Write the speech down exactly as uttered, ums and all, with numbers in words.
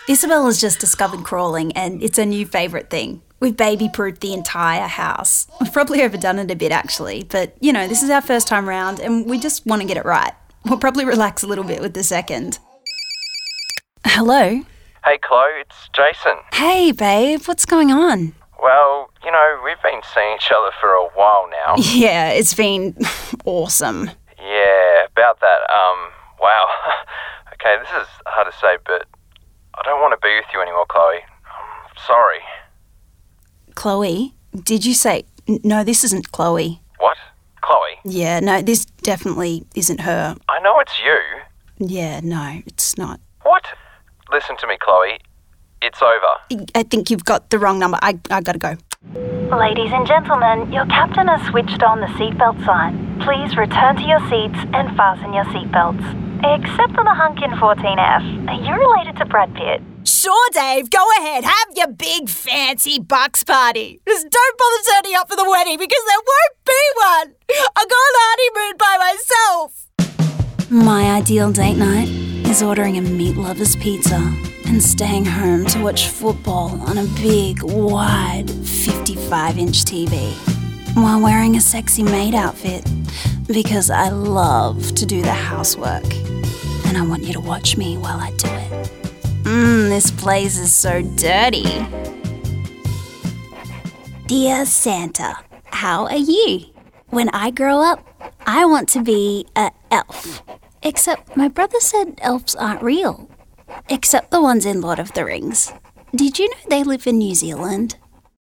Isabella's just discovered crawling and it's her new favourite thing. We've baby-proofed the entire house. We've probably overdone it a bit actually, but you know, this is our first time round and we just want to get it right. We'll probably relax a little bit with the second. Hello? Hey Chloe, it's Jason. Hey babe, what's going on? Well, you know, we've been seeing each other for a while now. Yeah, it's been awesome. Yeah, about that, um, wow. Okay, this is hard to say, but I don't want to be with you anymore, Chloe. I'm sorry. Chloe? Did you say... No, this isn't Chloe. What? Chloe? Yeah, no, this definitely isn't her. I know it's you. Yeah, no, it's not. What? Listen to me, Chloe. It's over. I think you've got the wrong number. I I gotta go. Ladies and gentlemen, your captain has switched on the seatbelt sign. Please return to your seats and fasten your seatbelts. Except for the hunk in fourteen F. Are you related to Brad Pitt? Sure, Dave, go ahead. Have your big fancy bucks party. Just don't bother turning up for the wedding because there won't be one. I got an honeymoon by myself. My ideal date night is ordering a meat lover's pizza and staying home to watch football on a big, wide fifty-five inch T V while wearing a sexy maid outfit because I love to do the housework and I want you to watch me while I do it. Mmm, this place is so dirty. Dear Santa, how are you? When I grow up, I want to be an elf. Except my brother said elves aren't real. Except the ones in Lord of the Rings. Did you know they live in New Zealand?